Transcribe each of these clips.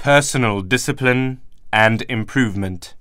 Personal discipline and improvement.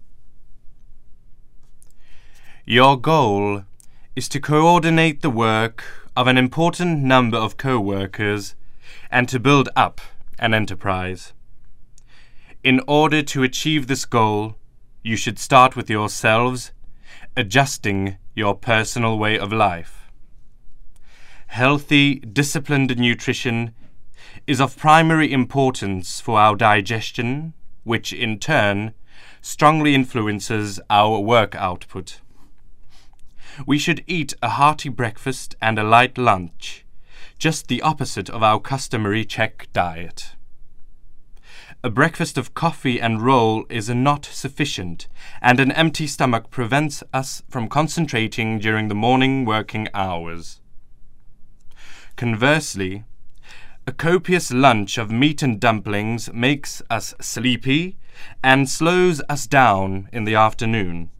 Your goal is to coordinate the work of an important number of co-workers and to build up an enterprise. In order to achieve this goal, you should start with yourselves, adjusting your personal way of life. Healthy, disciplined nutrition is of primary importance for our digestion, which in turn strongly influences our work output. We should eat a hearty breakfast and a light lunch, just the opposite of our customary Czech diet. A breakfast of coffee and roll is not sufficient, and an empty stomach prevents us from concentrating during the morning working hours. Conversely, a copious lunch of meat and dumplings makes us sleepy and slows us down in the afternoon.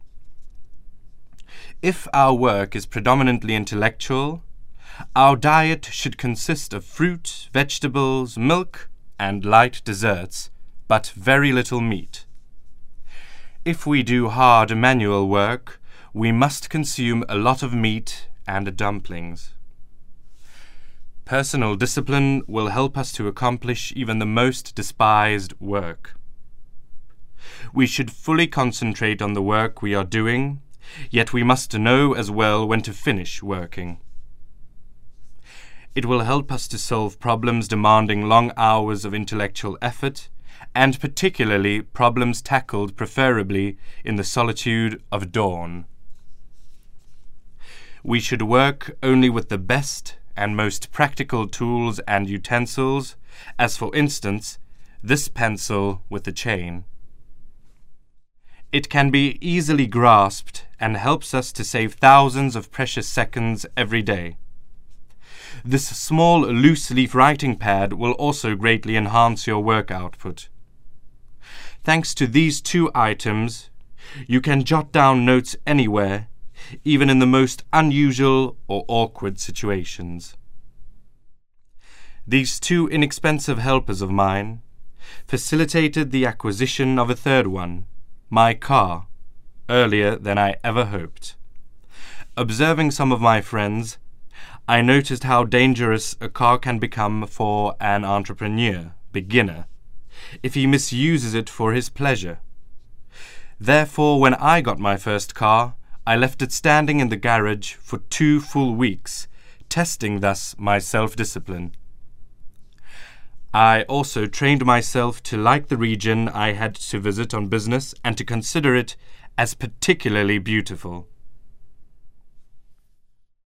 If our work is predominantly intellectual, our diet should consist of fruit, vegetables, milk, and light desserts, but very little meat. If we do hard manual work, we must consume a lot of meat and dumplings. Personal discipline will help us to accomplish even the most despised work. We should fully concentrate on the work we are doing, yet we must know as well when to finish working. It will help us to solve problems demanding long hours of intellectual effort, and particularly problems tackled preferably in the solitude of dawn. We should work only with the best and most practical tools and utensils, as for instance, this pencil with the chain. It can be easily grasped and helps us to save thousands of precious seconds every day. This small loose-leaf writing pad will also greatly enhance your work output. Thanks to these two items, you can jot down notes anywhere, even in the most unusual or awkward situations. These two inexpensive helpers of mine facilitated the acquisition of a third one, my car, earlier than I ever hoped. Observing some of my friends, I noticed how dangerous a car can become for an beginner, if he misuses it for his pleasure. Therefore, when I got my first car, I left it standing in the garage for 2 full weeks, testing thus my self-discipline. I also trained myself to like the region I had to visit on business and to consider it as particularly beautiful.